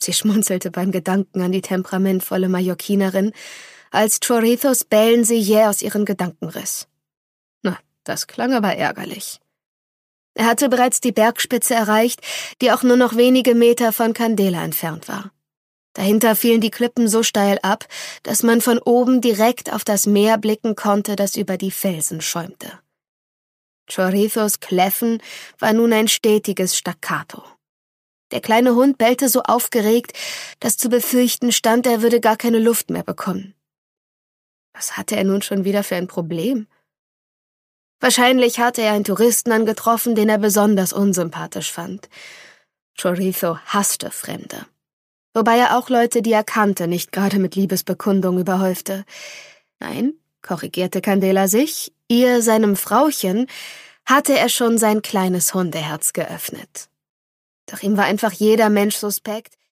Sie schmunzelte beim Gedanken an die temperamentvolle Mallorquinerin, als Chorritos Bellen sie jäh aus ihren Gedanken riss. Na, das klang aber ärgerlich. Er hatte bereits die Bergspitze erreicht, die auch nur noch wenige Meter von Candela entfernt war. Dahinter fielen die Klippen so steil ab, dass man von oben direkt auf das Meer blicken konnte, das über die Felsen schäumte. Chorritos Kläffen war nun ein stetiges Staccato. Der kleine Hund bellte so aufgeregt, dass zu befürchten stand, er würde gar keine Luft mehr bekommen. Was hatte er nun schon wieder für ein Problem? Wahrscheinlich hatte er einen Touristen angetroffen, den er besonders unsympathisch fand. Chorrito hasste Fremde. Wobei er auch Leute, die er kannte, nicht gerade mit Liebesbekundung überhäufte. Nein, korrigierte Candela sich, ihr, seinem Frauchen, hatte er schon sein kleines Hundeherz geöffnet. Doch ihm war einfach jeder Mensch suspekt,